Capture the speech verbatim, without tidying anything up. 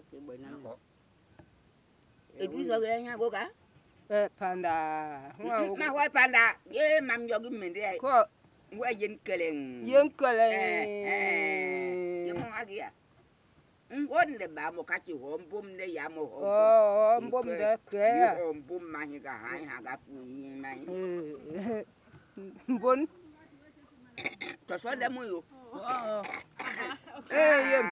cái bữa năm có itu soalnya boka eh panda na wai panda ye mam jogi mende ko wa yen keleng yen kele eh eh ye mo agia ngonde ba mo kachi hombum de ya mo hombum oh mbom de ke ye hombum ma hi ga hai ha ga ku hi mai mbon to so de mo yo eh yem